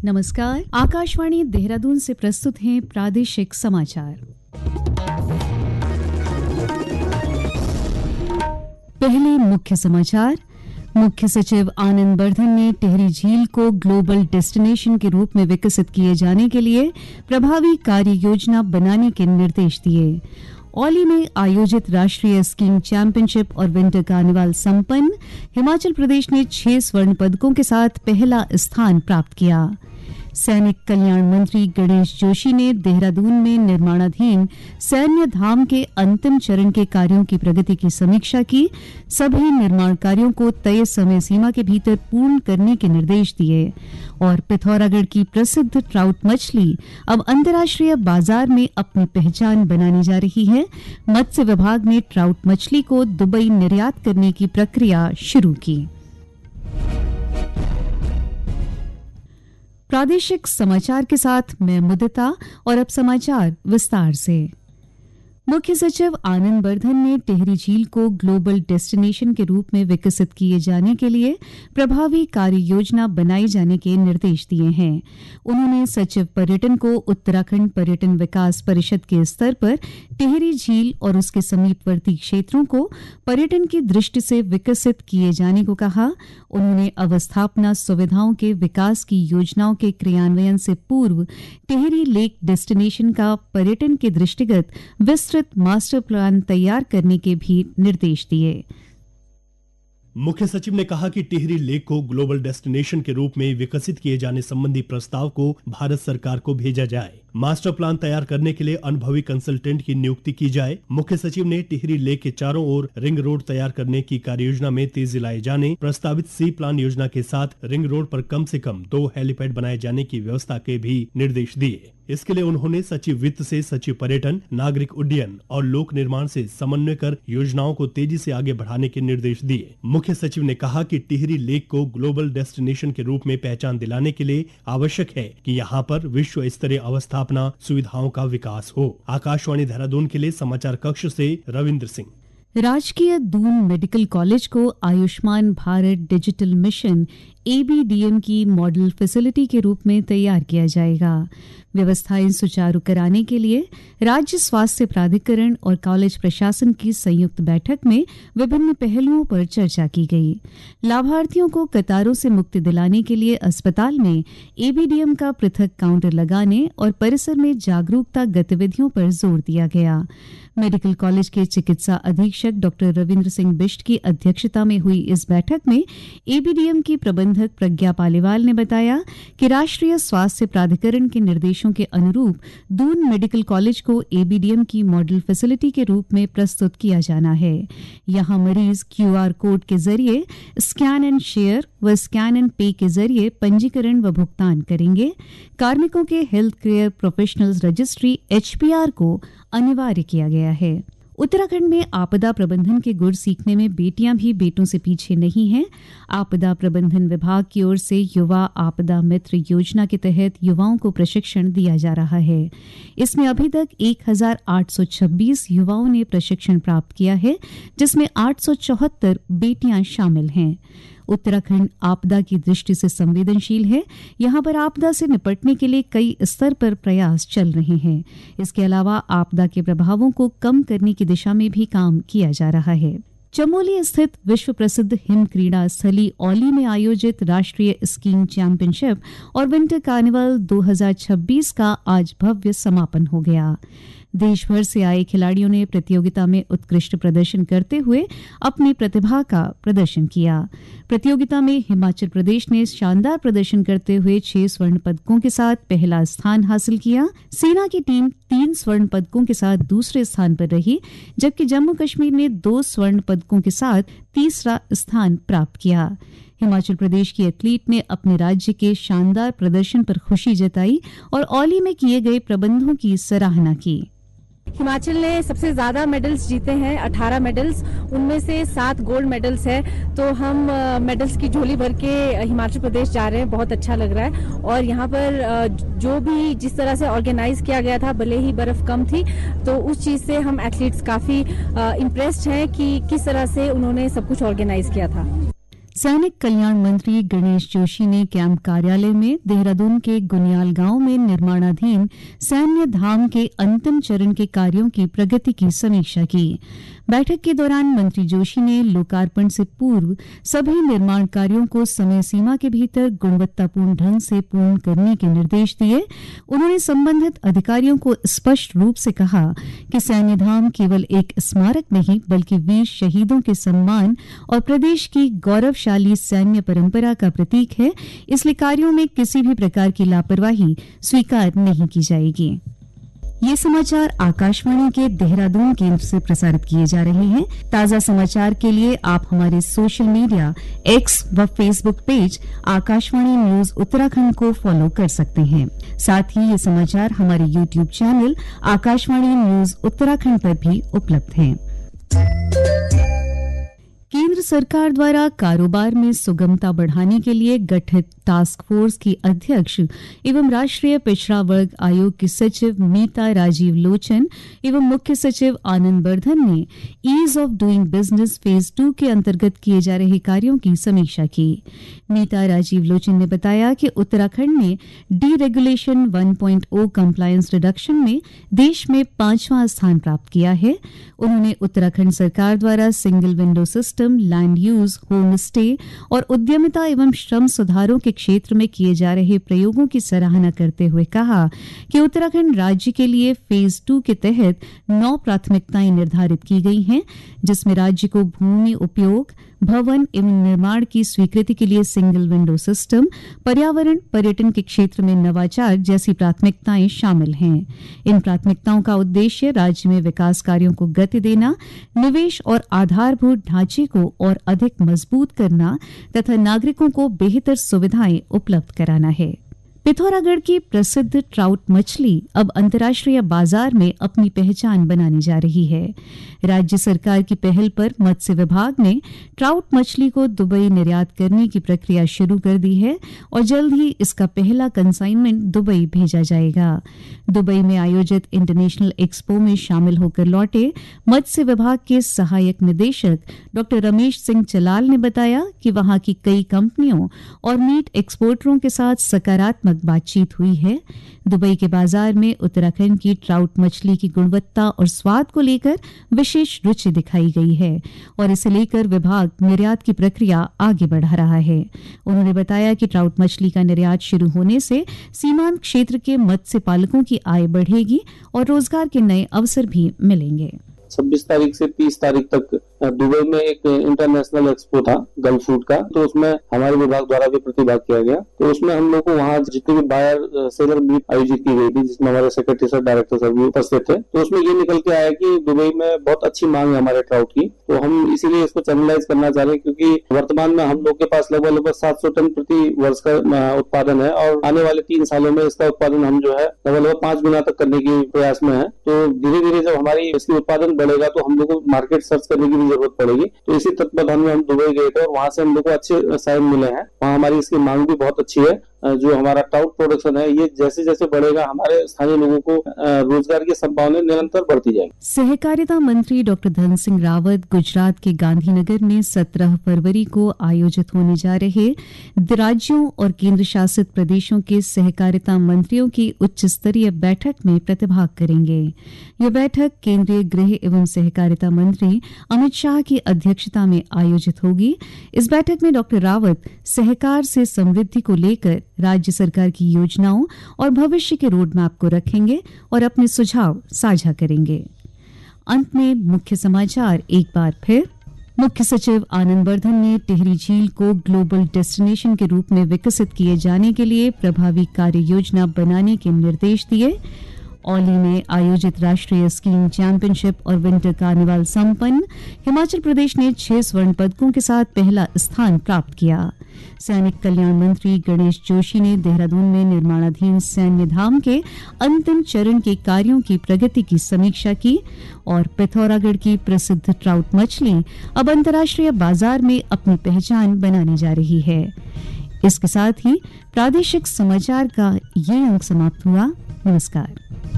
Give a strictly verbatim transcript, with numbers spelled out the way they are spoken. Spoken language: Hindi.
नमस्कार, आकाशवाणी देहरादून से प्रस्तुत हैं प्रादेशिक समाचार। पहले मुख्य समाचार। मुख्य सचिव आनंद बर्धन ने टिहरी झील को ग्लोबल डेस्टिनेशन के रूप में विकसित किए जाने के लिए प्रभावी कार्य योजना बनाने के निर्देश दिए। औली में आयोजित राष्ट्रीय स्कीइंग चैंपियनशिप और विंटर कार्निवाल संपन्न। हिमाचल प्रदेश ने छह स्वर्ण पदकों के साथ पहला स्थान प्राप्त किया। सैनिक कल्याण मंत्री गणेश जोशी ने देहरादून में निर्माणाधीन सैन्य धाम के अंतिम चरण के कार्यों की प्रगति की समीक्षा की। सभी निर्माण कार्यों को तय समय सीमा के भीतर पूर्ण करने के निर्देश दिए। और पिथौरागढ़ की प्रसिद्ध ट्राउट मछली अब अंतर्राष्ट्रीय बाजार में अपनी पहचान बनाने जा रही है। मत्स्य विभाग ने ट्राउट मछली को दुबई निर्यात करने की प्रक्रिया शुरू की। प्रादेशिक समाचार के साथ मैं मुदिता और अब समाचार विस्तार से। मुख्य सचिव आनंद बर्धन ने टिहरी झील को ग्लोबल डेस्टिनेशन के रूप में विकसित किए जाने के लिए प्रभावी कार्य योजना बनाए जाने के निर्देश दिए हैं। उन्होंने सचिव पर्यटन को उत्तराखंड पर्यटन विकास परिषद के स्तर पर टिहरी झील और उसके समीपवर्ती क्षेत्रों को पर्यटन की दृष्टि से विकसित किए जाने को कहा। उन्होंने अवस्थापना सुविधाओं के विकास की योजनाओं के क्रियान्वयन से पूर्व टिहरी लेक डेस्टिनेशन का पर्यटन के दृष्टिगत विस्तृत मास्टर प्लान तैयार करने के भी निर्देश दिए। मुख्य सचिव ने कहा कि टिहरी लेक को ग्लोबल डेस्टिनेशन के रूप में विकसित किए जाने संबंधी प्रस्ताव को भारत सरकार को भेजा जाए। मास्टर प्लान तैयार करने के लिए अनुभवी कंसल्टेंट की नियुक्ति की जाए। मुख्य सचिव ने टिहरी लेक के चारों ओर रिंग रोड तैयार करने की कार्ययोजना में तेजी लाए जाने, प्रस्तावित सी प्लान योजना के साथ रिंग रोड पर कम से कम दो हेलीपैड बनाए जाने की व्यवस्था के भी निर्देश दिए। इसके लिए उन्होंने सचिव वित्त से सचिव पर्यटन, नागरिक उड्डयन और लोक निर्माण से समन्वय कर योजनाओं को तेजी से आगे बढ़ाने के निर्देश दिए। मुख्य सचिव ने कहा कि टिहरी लेक को ग्लोबल डेस्टिनेशन के रूप में पहचान दिलाने के लिए आवश्यक है कि यहाँ पर विश्व स्तरीय अवस्थापना सुविधाओं का विकास हो। आकाशवाणी देहरादून के लिए समाचार कक्ष से रविंद्र सिंह। राजकीय दून मेडिकल कॉलेज को Ayushman Bharat digital mission A B D M की मॉडल फैसिलिटी के रूप में तैयार किया जाएगा। व्यवस्थाएं सुचारू कराने के लिए राज्य स्वास्थ्य प्राधिकरण और कॉलेज प्रशासन की संयुक्त बैठक में विभिन्न पहलुओं पर चर्चा की गई। लाभार्थियों को कतारों से मुक्ति दिलाने के लिए अस्पताल में ए बी डी एम का पृथक काउंटर लगाने और परिसर में जागरूकता गतिविधियों पर जोर दिया गया। मेडिकल कॉलेज के चिकित्सा अधीक्षक डॉक्टर रविंद्र सिंह बिष्ट की अध्यक्षता में हुई इस बैठक में ए बी डी एम की प्रबंधक प्रज्ञा पालीवाल ने बताया कि राष्ट्रीय स्वास्थ्य प्राधिकरण के निर्देशों के अनुरूप दून मेडिकल कॉलेज को ए बी डी एम की मॉडल फैसिलिटी के रूप में प्रस्तुत किया जाना है। यहां मरीज क्यू आर कोड के जरिए स्कैन एंड शेयर व स्कैन एंड पे के जरिए पंजीकरण व भुगतान करेंगे। कार्मिकों के health care professionals registry H P R को अनिवार्य किया गया है। उत्तराखंड में आपदा प्रबंधन के गुर सीखने में बेटियां भी बेटों से पीछे नहीं हैं। आपदा प्रबंधन विभाग की ओर से युवा आपदा मित्र योजना के तहत युवाओं को प्रशिक्षण दिया जा रहा है। इसमें अभी तक एक हजार आठ सौ छब्बीस युवाओं ने प्रशिक्षण प्राप्त किया है, जिसमें आठ सौ चौहत्तर बेटियां शामिल हैं। उत्तराखंड आपदा की दृष्टि से संवेदनशील है। यहाँ पर आपदा से निपटने के लिए कई स्तर पर प्रयास चल रहे हैं। इसके अलावा आपदा के प्रभावों को कम करने की दिशा में भी काम किया जा रहा है। चमोली स्थित विश्व प्रसिद्ध हिम क्रीड़ा स्थली औली में आयोजित राष्ट्रीय स्कीइंग चैंपियनशिप और विंटर कार्निवल दो हज़ार छब्बीस का आज भव्य समापन हो गया। देश भर से आए खिलाड़ियों ने प्रतियोगिता में उत्कृष्ट प्रदर्शन करते हुए अपनी प्रतिभा का प्रदर्शन किया। प्रतियोगिता में हिमाचल प्रदेश ने शानदार प्रदर्शन करते हुए छह स्वर्ण पदकों के साथ पहला स्थान हासिल किया। सेना की टीम तीन स्वर्ण पदकों के साथ दूसरे स्थान पर रही, जबकि जम्मू कश्मीर ने दो स्वर्ण पदकों के साथ तीसरा स्थान प्राप्त किया। हिमाचल प्रदेश की एथलीट ने अपने राज्य के शानदार प्रदर्शन पर खुशी जताई और औली में किए गए प्रबंधों की सराहना की। हिमाचल ने सबसे ज्यादा मेडल्स जीते हैं, अठारह मेडल्स, उनमें से सात गोल्ड मेडल्स है। तो हम मेडल्स की झोली भर के हिमाचल प्रदेश जा रहे हैं, बहुत अच्छा लग रहा है। और यहाँ पर जो भी जिस तरह से ऑर्गेनाइज किया गया था, भले ही बर्फ कम थी, तो उस चीज से हम एथलीट्स काफी इम्प्रेस्ड हैं कि किस तरह से उन्होंने सब कुछ ऑर्गेनाइज किया था। सैनिक कल्याण मंत्री गणेश जोशी ने कैंप कार्यालय में देहरादून के गुनियाल गांव में निर्माणाधीन सैन्य धाम के अंतिम चरण के कार्यों की प्रगति की समीक्षा की। बैठक के दौरान मंत्री जोशी ने लोकार्पण से पूर्व सभी निर्माण कार्यों को समय सीमा के भीतर गुणवत्तापूर्ण ढंग से पूर्ण करने के निर्देश दिए। उन्होंने संबंधित अधिकारियों को स्पष्ट रूप से कहा कि सैन्य धाम केवल एक स्मारक नहीं बल्कि वीर शहीदों के सम्मान और प्रदेश की गौरवशाली सैन्य परंपरा का प्रतीक है, इसलिए कार्यों में किसी भी प्रकार की लापरवाही स्वीकार नहीं की जाएगी। ये समाचार आकाशवाणी के देहरादून केंद्र से प्रसारित किए जा रहे हैं। ताजा समाचार के लिए आप हमारे सोशल मीडिया एक्स व Facebook page Akashvani news Uttarakhand को फॉलो कर सकते हैं। साथ ही ये समाचार हमारे YouTube channel Akashvani news Uttarakhand पर भी उपलब्ध हैं। केंद्र सरकार द्वारा कारोबार में सुगमता बढ़ाने के लिए गठित टास्क फोर्स की अध्यक्ष एवं राष्ट्रीय पिछड़ा वर्ग आयोग की सचिव मीता राजीव लोचन एवं मुख्य सचिव आनंद वर्धन ने ease of doing business phase two के अंतर्गत किए जा रहे कार्यों की समीक्षा की। मीता राजीव लोचन ने बताया कि उत्तराखंड ने deregulation one point O compliance reduction में देश में पांचवां स्थान प्राप्त किया है। उन्होंने उत्तराखंड सरकार द्वारा single window system, land use, home stay और उद्यमिता एवं श्रम सुधारों के क्षेत्र में किए जा रहे प्रयोगों की सराहना करते हुए कहा कि उत्तराखंड राज्य के लिए फेज टू के तहत नौ प्राथमिकताएं निर्धारित की गई हैं, जिसमें राज्य को भूमि उपयोग, भवन एवं निर्माण की स्वीकृति के लिए सिंगल विंडो सिस्टम, पर्यावरण पर्यटन के क्षेत्र में नवाचार जैसी प्राथमिकताएं शामिल हैं। इन प्राथमिकताओं का उद्देश्य राज्य में विकास कार्यों को गति देना, निवेश और आधारभूत ढांचे को और अधिक मजबूत करना तथा नागरिकों को बेहतर सुविधाएं उपलब्ध कराना है। पिथौरागढ़ की प्रसिद्ध ट्राउट मछली अब अंतर्राष्ट्रीय बाजार में अपनी पहचान बनाने जा रही है। राज्य सरकार की पहल पर मत्स्य विभाग ने ट्राउट मछली को दुबई निर्यात करने की प्रक्रिया शुरू कर दी है और जल्द ही इसका पहला कंसाइनमेंट दुबई भेजा जाएगा। दुबई में आयोजित इंटरनेशनल एक्सपो में शामिल होकर लौटे मत्स्य विभाग के सहायक निदेशक डॉक्टर रमेश सिंह चलाल ने बताया कि वहां की कई कंपनियों और मीट एक्सपोर्टरों के साथ सकारात्मक बातचीत हुई है। दुबई के बाजार में उत्तराखंड की ट्राउट मछली की गुणवत्ता और स्वाद को लेकर विशेष रुचि दिखाई गई है और इसे लेकर विभाग निर्यात की प्रक्रिया आगे बढ़ा रहा है। उन्होंने बताया कि ट्राउट मछली का निर्यात शुरू होने से सीमांत क्षेत्र के मत्स्य पालकों की आय बढ़ेगी और रोजगार के नए अवसर भी मिलेंगे। छब्बीस तारीख से तीस तारीख तक दुबई में एक इंटरनेशनल एक्सपो था गल्फ फूड का, तो उसमें हमारे विभाग द्वारा भी प्रतिभाग किया गया। तो उसमें हम लोग को वहाँ जितने भी बायर सेलर मीट आयोजित की गई थी, जिसमें हमारे सेक्रेटरी सर, डायरेक्टर सर भी उपस्थित थे। तो उसमें ये निकल के आया कि दुबई में बहुत अच्छी मांग है हमारे ट्राउट की, तो हम इसीलिए इसको चैनलाइज करना चाह रहे हैं, क्योंकि वर्तमान में हम लोग के पास लगभग लगभग सात सौ टन प्रति वर्ष का उत्पादन है और आने वाले तीन सालों में इसका उत्पादन हम जो है लगभग लगभग पांच गुना तक करने के प्रयास में है। तो धीरे धीरे जब हमारी इसकी उत्पादन बढ़ेगा तो हम लोग को मार्केट सर्च करने की भी जरूरत पड़ेगी। तो इसी तत्वाधान में हम दुबई गए थे और वहां से हम लोग को अच्छे साइन मिले हैं। वहाँ हमारी इसकी मांग भी बहुत अच्छी है। जो हमारा ट्राउट प्रोडक्शन है ये जैसे जैसे बढ़ेगा हमारे स्थानीय लोगों को रोजगार की संभावनाएं निरंतर बढ़ती जाएंगी। सहकारिता मंत्री डॉक्टर धन सिंह रावत गुजरात के गांधीनगर में सत्रह फरवरी को आयोजित होने जा रहे राज्यों और केंद्र शासित प्रदेशों के सहकारिता मंत्रियों की उच्च स्तरीय बैठक में प्रतिभाग करेंगे। यह बैठक केंद्रीय गृह एवं सहकारिता मंत्री अमित शाह की अध्यक्षता में आयोजित होगी। इस बैठक में डॉक्टर रावत सहकार से समृद्धि को लेकर राज्य सरकार की योजनाओं और भविष्य के रोड मैप को रखेंगे और अपने सुझाव साझा करेंगे। अंत में मुख्य समाचार एक बार फिर। मुख्य सचिव आनंद वर्धन ने टिहरी झील को ग्लोबल डेस्टिनेशन के रूप में विकसित किए जाने के लिए प्रभावी कार्य योजना बनाने के निर्देश दिए। औली में आयोजित राष्ट्रीय स्कीइंग चैंपियनशिप और विंटर कार्निवाल संपन्न। हिमाचल प्रदेश ने छह स्वर्ण पदकों के साथ पहला स्थान प्राप्त किया। सैनिक कल्याण मंत्री गणेश जोशी ने देहरादून में निर्माणाधीन सैन्य धाम के अंतिम चरण के कार्यों की प्रगति की समीक्षा की। और पिथौरागढ़ की प्रसिद्ध ट्राउट मछली अब अंतर्राष्ट्रीय बाजार में अपनी पहचान बनाने जा रही है। इसके साथ ही प्रादेशिक समाचार का ये अंक समाप्त हुआ। नमस्कार।